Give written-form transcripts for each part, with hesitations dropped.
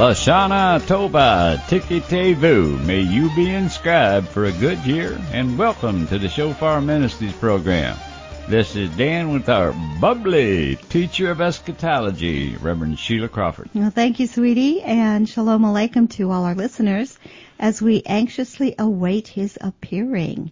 Lashana Tova Tiki Tevu. May you be inscribed for a good year, and welcome to the Shofar Ministries program. This is Dan with our bubbly teacher of eschatology, Reverend Sheila Crawford. Well, thank you, sweetie, and shalom aleichem to all our listeners as we anxiously await his appearing.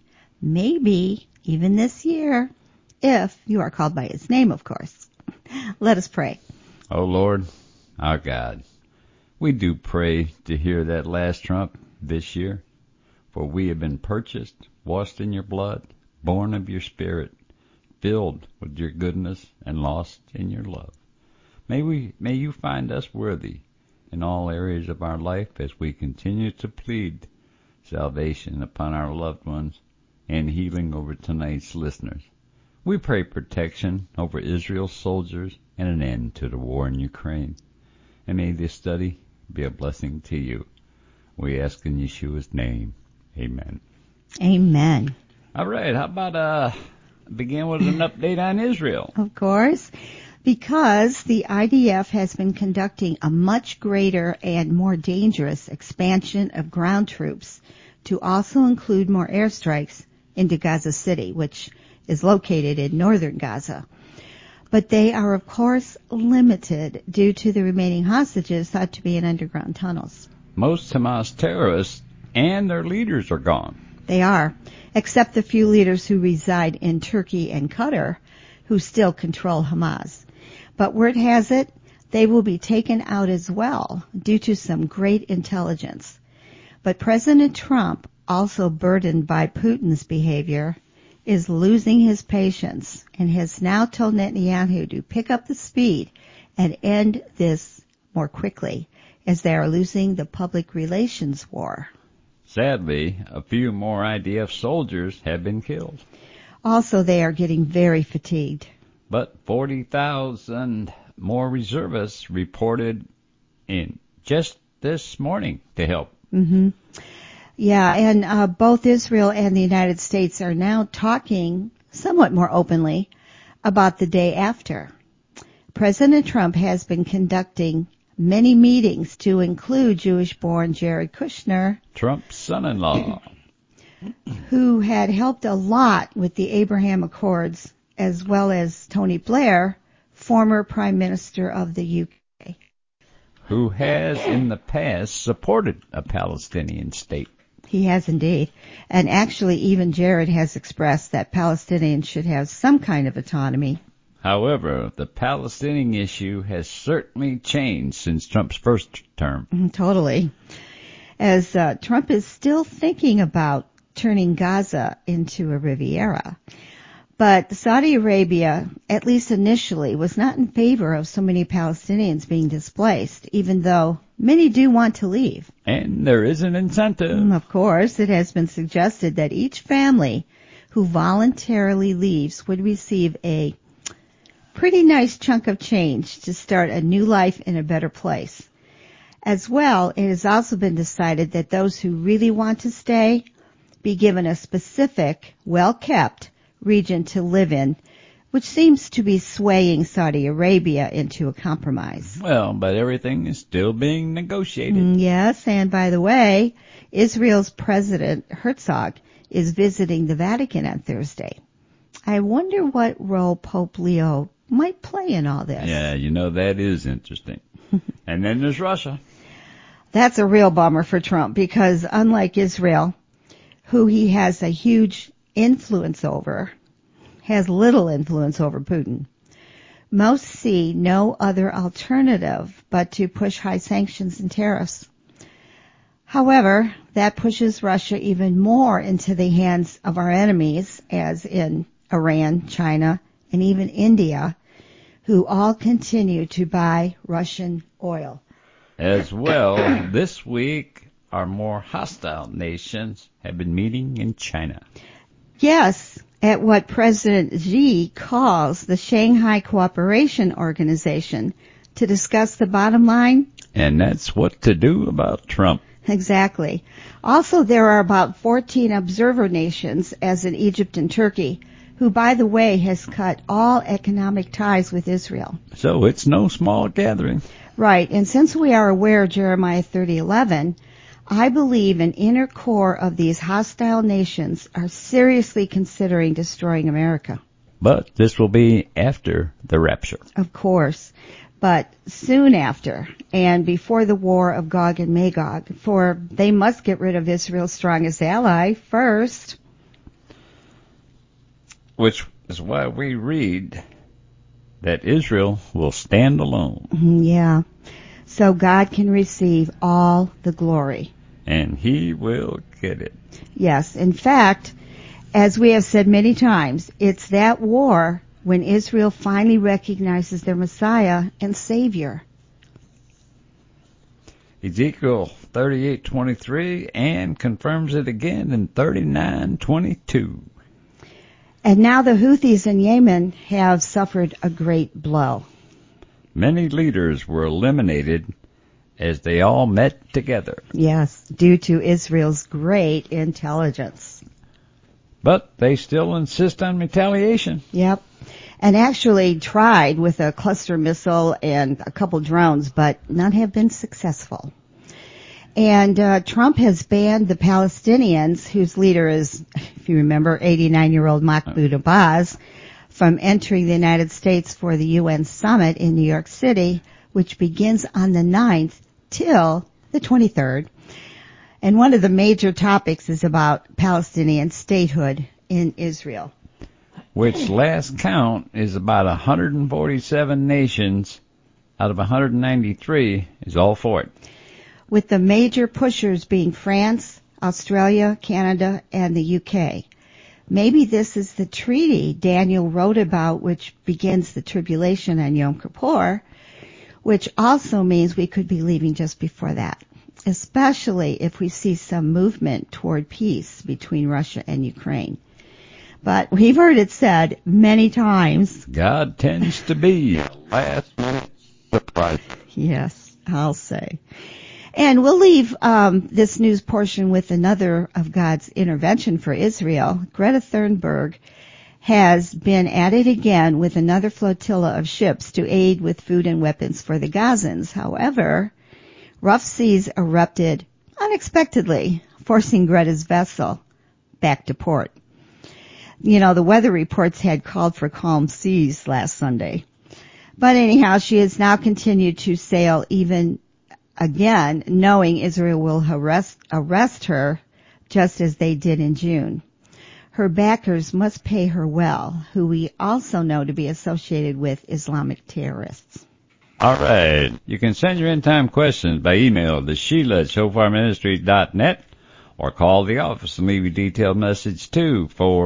Maybe even this year, if you are called by his name, of course. Let us pray. Oh, Lord, our God, we do pray to hear that last trump this year, for we have been purchased, washed in your blood, born of your Spirit, filled with your goodness, and lost in your love. May you find us worthy in all areas of our life as we continue to plead salvation upon our loved ones and healing over tonight's listeners. We pray protection over Israel's soldiers and an end to the war in Ukraine. And may this study be a blessing to you. We ask in Yeshua's name. Amen. Amen. All right. How about begin with an update on Israel? Of course. Because the IDF has been conducting a much greater and more dangerous expansion of ground troops to also include more airstrikes into Gaza City, which is located in northern Gaza. But they are, of course, limited due to the remaining hostages thought to be in underground tunnels. Most Hamas terrorists and their leaders are gone. They are, except the few leaders who reside in Turkey and Qatar, who still control Hamas. But word has it, they will be taken out as well due to some great intelligence. But President Trump, also burdened by Putin's behavior, is losing his patience and has now told Netanyahu to pick up the speed and end this more quickly, as they are losing the public relations war. Sadly, a few more IDF soldiers have been killed. Also, they are getting very fatigued. But 40,000 more reservists reported in just this morning to help. Mm-hmm. Yeah, and both Israel and the United States are now talking somewhat more openly about the day after. President Trump has been conducting many meetings to include Jewish-born Jared Kushner, Trump's son-in-law, who had helped a lot with the Abraham Accords, as well as Tony Blair, former Prime Minister of the UK, who has in the past supported a Palestinian state. He has indeed. And actually, even Jared has expressed that Palestinians should have some kind of autonomy. However, the Palestinian issue has certainly changed since Trump's first term. Totally. As Trump is still thinking about turning Gaza into a Riviera. But Saudi Arabia, at least initially, was not in favor of so many Palestinians being displaced, even though many do want to leave. And there is an incentive. Of course, it has been suggested that each family who voluntarily leaves would receive a pretty nice chunk of change to start a new life in a better place. As well, it has also been decided that those who really want to stay be given a specific, well-kept region to live in, which seems to be swaying Saudi Arabia into a compromise. Well, but everything is still being negotiated. Yes, and by the way, Israel's President Herzog is visiting the Vatican on Thursday. I wonder what role Pope Leo might play in all this. Yeah, that is interesting. And then there's Russia. That's a real bummer for Trump because unlike Israel, who he has a huge influence over, has little influence over Putin. Most see no other alternative but to push high sanctions and tariffs. However, that pushes Russia even more into the hands of our enemies, as in Iran, China, and even India, who all continue to buy Russian oil. As well, this week, our more hostile nations have been meeting in China. Yes, at what President Xi calls the Shanghai Cooperation Organization to discuss the bottom line. And that's what to do about Trump. Exactly. Also, there are about 14 observer nations, as in Egypt and Turkey, who, by the way, has cut all economic ties with Israel. So it's no small gathering. Right, and since we are aware of Jeremiah 30:11, I believe an inner core of these hostile nations are seriously considering destroying America. But this will be after the rapture. Of course, but soon after, and before the war of Gog and Magog, for they must get rid of Israel's strongest ally first. Which is why we read that Israel will stand alone. Yeah. So God can receive all the glory. And he will get it. Yes. In fact, as we have said many times, it's that war when Israel finally recognizes their Messiah and Savior. Ezekiel 38:23 and confirms it again in 39:22. And now the Houthis in Yemen have suffered a great blow. Many leaders were eliminated as they all met together. Yes, due to Israel's great intelligence. But they still insist on retaliation. Yep. And actually tried with a cluster missile and a couple drones, but none have been successful. And Trump has banned the Palestinians, whose leader is, if you remember, 89-year-old Mahmoud Abbas, from entering the United States for the UN summit in New York City, which begins on the 9th till the 23rd. And one of the major topics is about Palestinian statehood in Israel. Which last count is about 147 nations out of 193 is all for it. With the major pushers being France, Australia, Canada, and the UK. Maybe this is the treaty Daniel wrote about, which begins the tribulation on Yom Kippur, which also means we could be leaving just before that, especially if we see some movement toward peace between Russia and Ukraine. But we've heard it said many times. God tends to be a last-minute surprise. Yes, I'll say. And we'll leave this news portion with another of God's intervention for Israel. Greta Thunberg has been at it again with another flotilla of ships to aid with food and weapons for the Gazans. However, rough seas erupted unexpectedly, forcing Greta's vessel back to port. You know, the weather reports had called for calm seas last Sunday. But anyhow, she has now continued to sail even again, knowing Israel will arrest her just as they did in June. Her backers must pay her well, who we also know to be associated with Islamic terrorists. All right. You can send your end-time questions by email to Sheila@ShofarMinistries.net or call the office and leave a detailed message to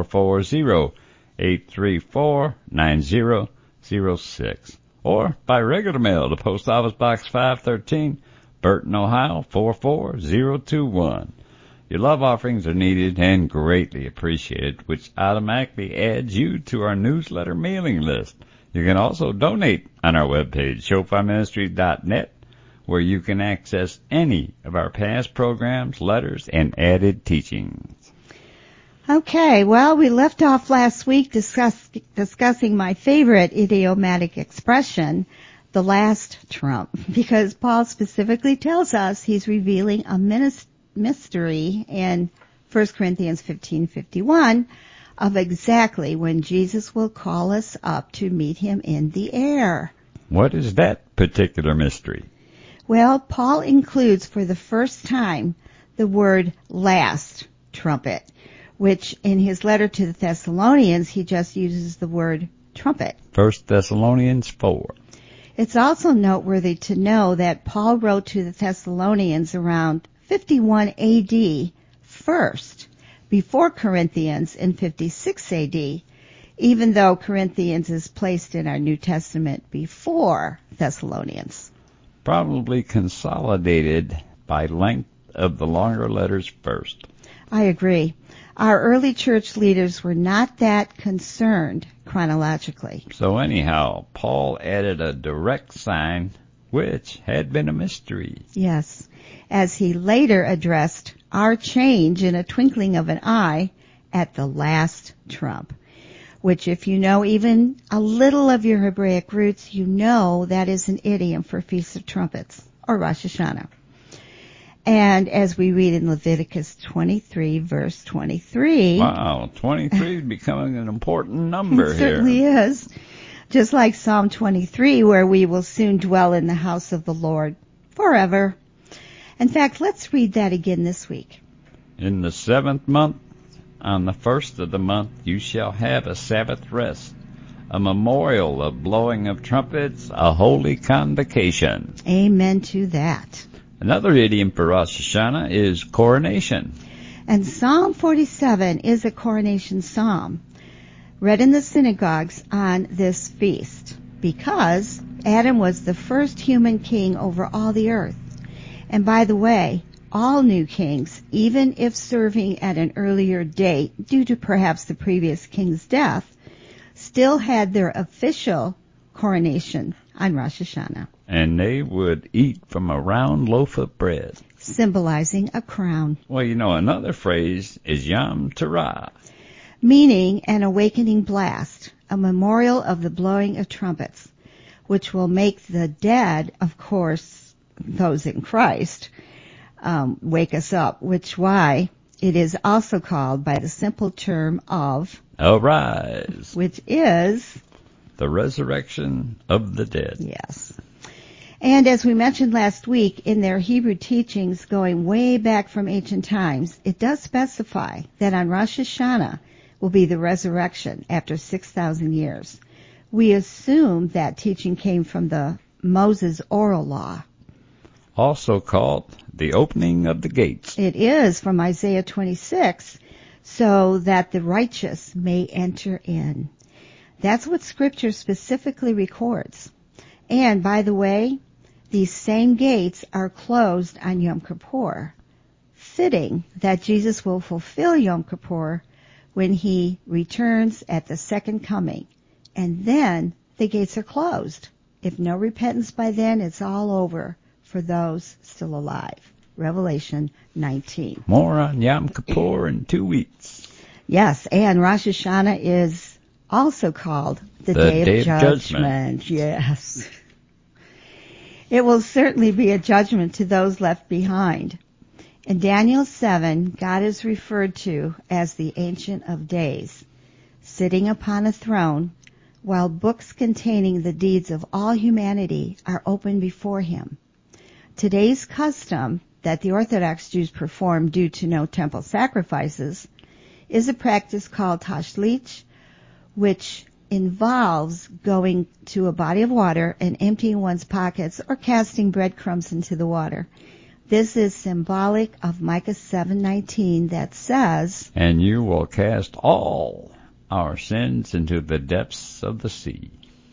440-834-9006 or by regular mail to Post Office Box 513, Burton, Ohio 44021. Your love offerings are needed and greatly appreciated, which automatically adds you to our newsletter mailing list. You can also donate on our webpage, ShofarMinistries.net, where you can access any of our past programs, letters, and added teachings. Okay, well, we left off last week discussing my favorite idiomatic expression, the last trump, because Paul specifically tells us he's revealing a mystery in 1 Corinthians 15:51 of exactly when Jesus will call us up to meet him in the air. What is that particular mystery? Well, Paul includes for the first time the word last trumpet, which in his letter to the Thessalonians he just uses the word trumpet. 1 Thessalonians 4. It's also noteworthy to know that Paul wrote to the Thessalonians around 51 AD first, before Corinthians in 56 AD, even though Corinthians is placed in our New Testament before Thessalonians. Probably consolidated by length of the longer letters first. I agree. Our early church leaders were not that concerned chronologically. So anyhow, Paul added a direct sign, which had been a mystery. Yes, as he later addressed our change in a twinkling of an eye at the last trump. which if you know even a little of your Hebraic roots, you know that is an idiom for Feast of Trumpets, or Rosh Hashanah. And as we read in Leviticus 23, verse 23. Wow, 23 is becoming an important number it here. Certainly is. Just like Psalm 23, where we will soon dwell in the house of the Lord forever. In fact, let's read that again this week. In the 7th month, on the 1st of the month, you shall have a Sabbath rest, a memorial of blowing of trumpets, a holy convocation. Amen to that. Another idiom for Rosh Hashanah is coronation. And Psalm 47 is a coronation psalm read in the synagogues on this feast because Adam was the first human king over all the earth. And by the way, all new kings, even if serving at an earlier date due to perhaps the previous king's death, still had their official coronation on Rosh Hashanah. And they would eat from a round loaf of bread, symbolizing a crown. Well, another phrase is Yom Teruah, meaning an awakening blast, a memorial of the blowing of trumpets, which will make the dead, of course, those in Christ, wake us up, why it is also called by the simple term of arise, which is the resurrection of the dead. Yes. And as we mentioned last week, in their Hebrew teachings going way back from ancient times, it does specify that on Rosh Hashanah will be the resurrection after 6,000 years. We assume that teaching came from the Moses oral law. Also called the opening of the gates. It is from Isaiah 26, so that the righteous may enter in. That's what Scripture specifically records. And, by the way, these same gates are closed on Yom Kippur, fitting that Jesus will fulfill Yom Kippur when he returns at the second coming. And then the gates are closed. If no repentance by then, it's all over for those still alive. Revelation 19. More on Yom Kippur in 2 weeks. Yes, and Rosh Hashanah is also called the Day of Judgment. Yes. It will certainly be a judgment to those left behind. In Daniel 7, God is referred to as the Ancient of Days, sitting upon a throne, while books containing the deeds of all humanity are open before him. Today's custom that the Orthodox Jews perform due to no temple sacrifices is a practice called tashlich, which involves going to a body of water and emptying one's pockets or casting breadcrumbs into the water. This is symbolic of Micah 7:19 that says, "And you will cast all our sins into the depths of the sea."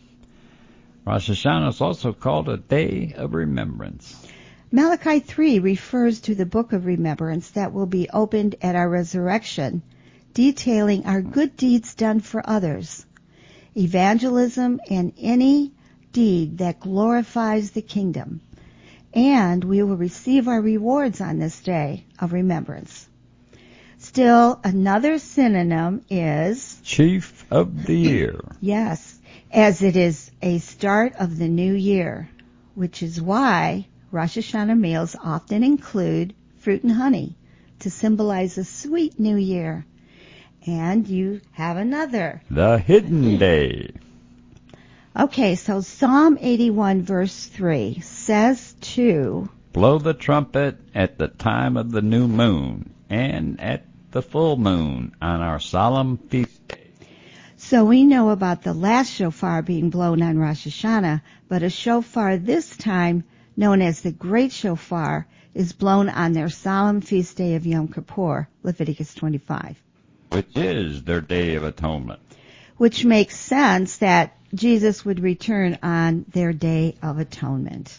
Rosh Hashanah is also called a day of remembrance. Malachi 3 refers to the book of remembrance that will be opened at our resurrection, detailing our good deeds done for others, evangelism, and any deed that glorifies the kingdom. And we will receive our rewards on this day of remembrance. Still, another synonym is Chief of the Year. Yes, as it is a start of the new year, which is why Rosh Hashanah meals often include fruit and honey to symbolize a sweet new year. And you have another. The Hidden Day. Okay, so Psalm 81 verse 3 says to blow the trumpet at the time of the new moon and at the full moon on our solemn feast day. So we know about the last shofar being blown on Rosh Hashanah, but a shofar this time, known as the Great Shofar, is blown on their solemn feast day of Yom Kippur, Leviticus 25. Which is their Day of Atonement. Which makes sense that Jesus would return on their Day of Atonement.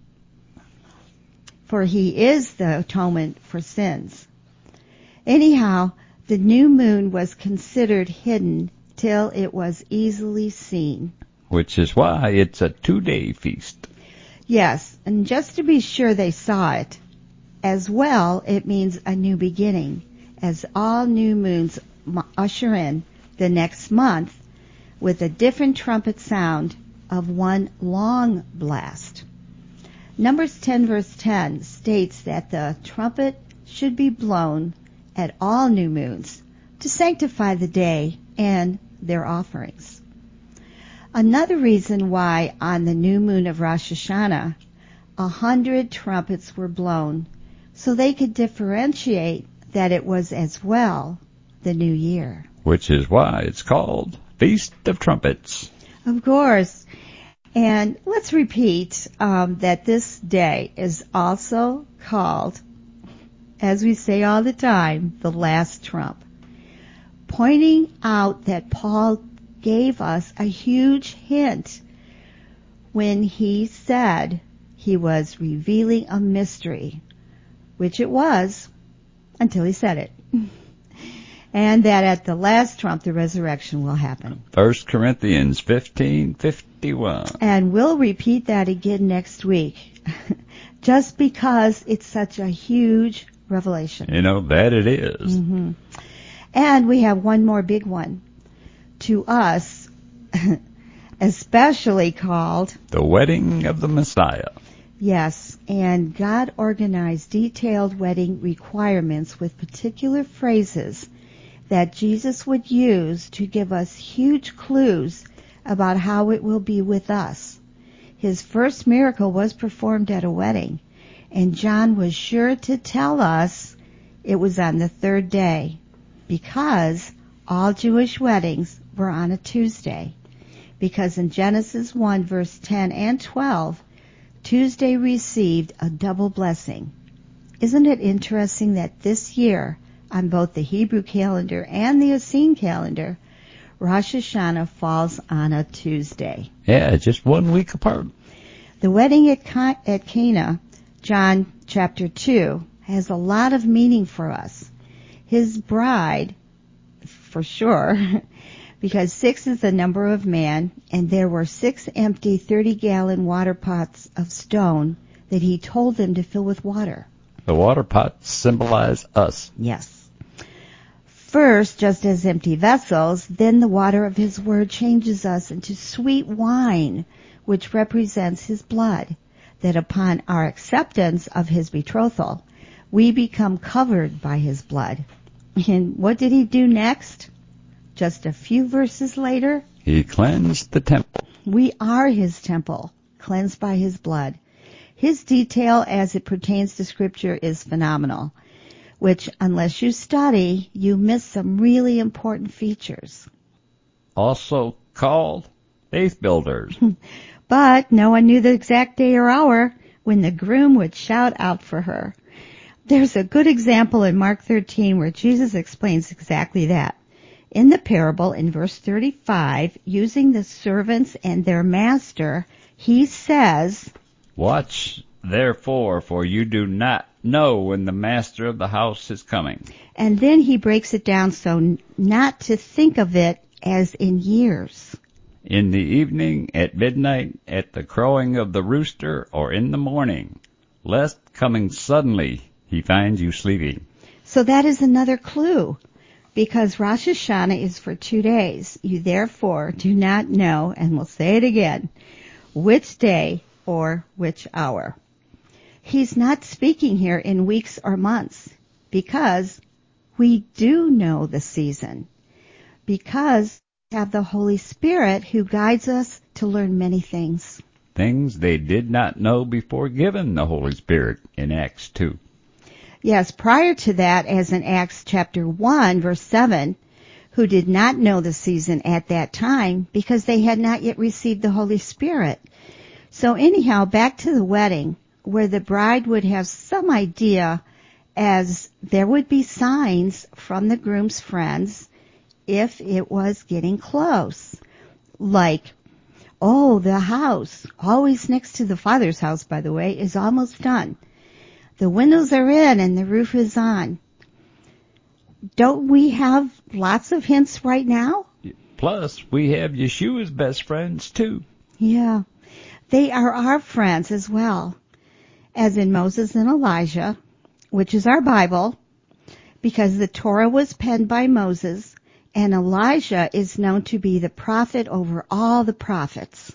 For he is the atonement for sins. Anyhow, the new moon was considered hidden till it was easily seen. Which is why it's a 2-day feast. Yes, and just to be sure they saw it. As well, it means a new beginning, as all new moons usher in the next month with a different trumpet sound of one long blast. Numbers 10 verse 10 states that the trumpet should be blown at all new moons to sanctify the day and their offerings. Another reason why on the new moon of Rosh Hashanah 100 trumpets were blown, so they could differentiate that it was as well the new year. Which is why it's called Feast of Trumpets. Of course. And let's repeat that this day is also called, as we say all the time, the last trump, pointing out that Paul gave us a huge hint when he said he was revealing a mystery, which it was until he said it. And that at the last trump, the resurrection will happen. 1 Corinthians 15:51. And we'll repeat that again next week, just because it's such a huge revelation. You know, that it is. Mm-hmm. And we have one more big one. To us, especially called The Wedding of the Messiah. Yes, and God organized detailed wedding requirements with particular phrases that Jesus would use to give us huge clues about how it will be with us. His first miracle was performed at a wedding, and John was sure to tell us it was on the third day, because all Jewish weddings were on a Tuesday. Because in Genesis 1 verse 10 and 12, Tuesday received a double blessing. Isn't it interesting that this year, on both the Hebrew calendar and the Essene calendar, Rosh Hashanah falls on a Tuesday? Yeah, just 1 week apart. The wedding at Cana, John chapter 2, has a lot of meaning for us. His bride, for sure, because 6 is the number of man, and there were 6 empty 30-gallon water pots of stone that he told them to fill with water. The water pots symbolize us. Yes. First, just as empty vessels, then the water of his word changes us into sweet wine, which represents his blood, that upon our acceptance of his betrothal, we become covered by his blood. And what did he do next? Just a few verses later, He cleansed the temple. we are his temple, cleansed by his blood. His detail as it pertains to Scripture is phenomenal, which, unless you study, you miss some really important features. Also called faith builders. But no one knew the exact day or hour when the groom would shout out for her. There's a good example in Mark 13 where Jesus explains exactly that. In the parable, in verse 35, using the servants and their master, he says, Watch, therefore, for you do not know when the master of the house is coming. and then he breaks it down so not to think of it as in years. In the evening, at midnight, at the crowing of the rooster, or in the morning, lest coming suddenly he finds you sleeping. So that is another clue. Because Rosh Hashanah is for 2 days, you therefore do not know, and we'll say it again, which day or which hour. He's not speaking here in weeks or months, because we do know the season. Because we have the Holy Spirit who guides us to learn many things. Things they did not know before given the Holy Spirit in Acts 2. Yes, prior to that, as in Acts chapter 1, verse 7, who did not know the season at that time because they had not yet received the Holy Spirit. So anyhow, back to the wedding, where the bride would have some idea as there would be signs from the groom's friends if it was getting close. Like, oh, the house, always next to the father's house, by the way, is almost done. The windows are in and the roof is on. Don't we have lots of hints right now? Plus, we have Yeshua's best friends, too. Yeah. They are our friends as well, as in Moses and Elijah, which is our Bible, because the Torah was penned by Moses, And Elijah is known to be the prophet over all the prophets.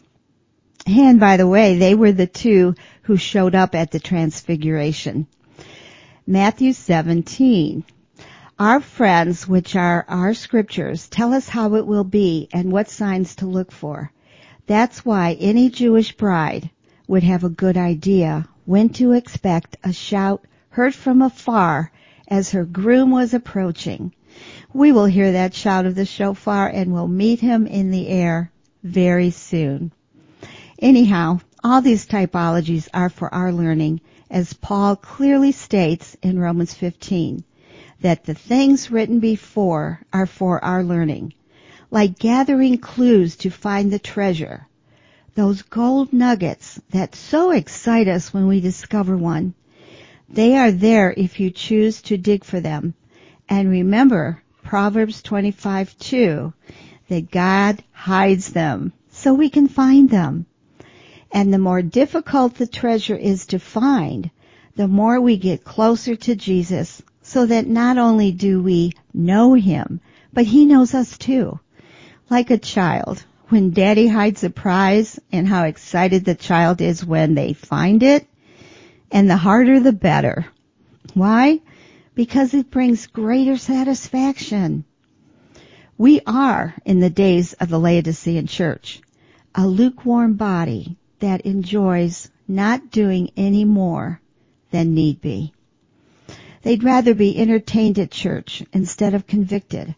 And by the way, they were the two who showed up at the Transfiguration. Matthew 17. Our friends, which are our scriptures, tell us how it will be and what signs to look for. That's why any Jewish bride would have a good idea when to expect a shout heard from afar as her groom was approaching. We will hear that shout of the shofar and will meet him in the air very soon. Anyhow, all these typologies are for our learning, as Paul clearly states in Romans 15, that the things written before are for our learning, like gathering clues to find the treasure. Those gold nuggets that so excite us when we discover one, they are there if you choose to dig for them. And remember Proverbs 25:2, that God hides them so we can find them. And the more difficult the treasure is to find, the more we get closer to Jesus, so that not only do we know him, but he knows us too. Like a child, when daddy hides a prize, and how excited the child is when they find it, and the harder the better. Why? Because it brings greater satisfaction. We are, in the days of the Laodicean church, a lukewarm body that enjoys not doing any more than need be. They'd rather be entertained at church instead of convicted.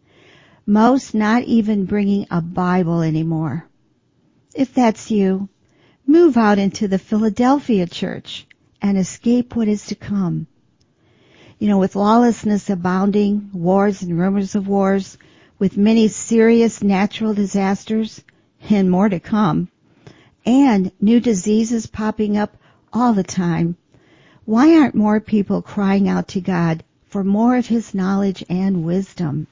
Most not even bringing a Bible anymore. If that's you, move out into the Philadelphia church and escape what is to come. You know, with lawlessness abounding, wars and rumors of wars, with many serious natural disasters, and more to come, and new diseases popping up all the time, why aren't more people crying out to God for more of his knowledge and wisdom?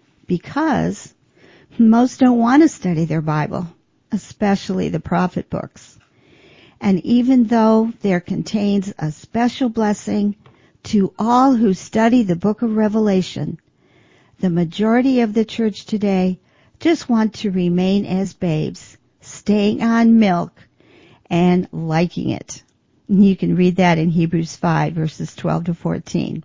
Because most don't want to study their Bible, especially the prophet books. And even though there contains a special blessing to all who study the book of Revelation, the majority of the church today just want to remain as babes, staying on milk and liking it. You can read that in Hebrews 5, verses 12 to 14.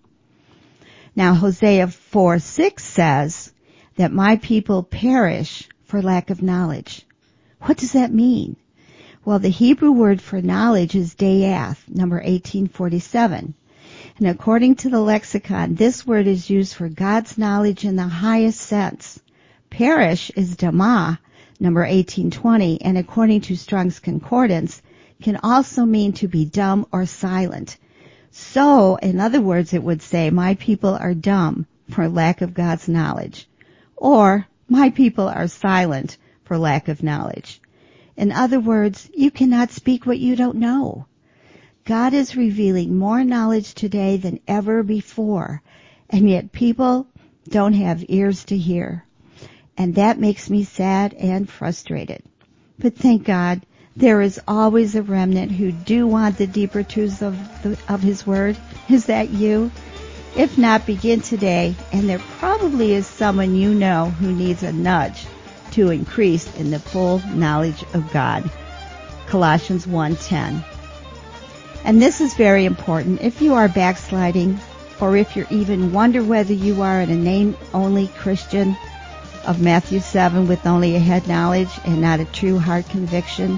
Now, Hosea 4:6 says that my people perish for lack of knowledge. What does that mean? Well, the Hebrew word for knowledge is dayath, number 1847. And according to the lexicon, this word is used for God's knowledge in the highest sense. Perish is damah, number 1820, and according to Strong's Concordance, can also mean to be dumb or silent. So, in other words, it would say, my people are dumb for lack of God's knowledge. Or, my people are silent for lack of knowledge. In other words, you cannot speak what you don't know. God is revealing more knowledge today than ever before, and yet people don't have ears to hear. And that makes me sad and frustrated. But thank God, there is always a remnant who do want the deeper truths of his word. Is that you? If not, begin today, and there probably is someone you know who needs a nudge to increase in the full knowledge of God. Colossians 1:10. And this is very important. If you are backsliding, or if you even wonder whether you are a name-only Christian of Matthew 7 with only a head knowledge and not a true heart conviction,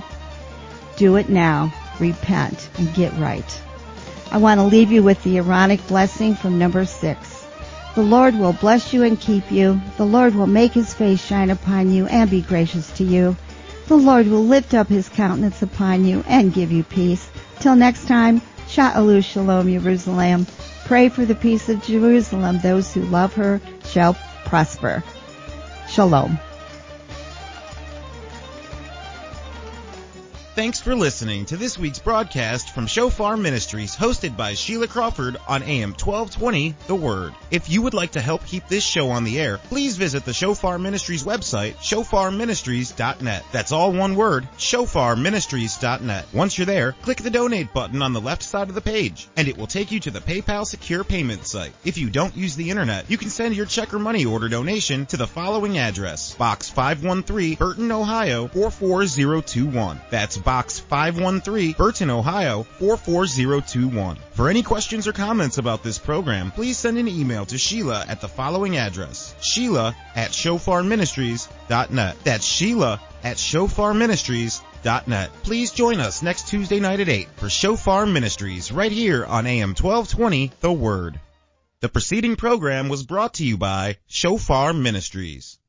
do it now. Repent and get right. I want to leave you with the Aaronic blessing from number 6. The Lord will bless you and keep you. The Lord will make his face shine upon you and be gracious to you. The Lord will lift up his countenance upon you and give you peace. Till next time, Sha'alu Shalom Jerusalem. Pray for the peace of Jerusalem. Those who love her shall prosper. Shalom. Thanks for listening to this week's broadcast from Shofar Ministries, hosted by Sheila Crawford on AM 1220, The Word. If you would like to help keep this show on the air, please visit the Shofar Ministries website, shofarministries.net. That's all one word, shofarministries.net. Once you're there, click the donate button on the left side of the page, and it will take you to the PayPal secure payment site. If you don't use the internet, you can send your check or money order donation to the following address: Box 513, Burton, Ohio 44021. That's Box 513, Burton, Ohio 44021. For any questions or comments about this program, please send an email to Sheila at the following address: Sheila@shofarministries.net. That's Sheila@shofarministries.net. Please join us next Tuesday night at 8 for Shofar Ministries right here on AM 1220, The Word. The preceding program was brought to you by Shofar Ministries.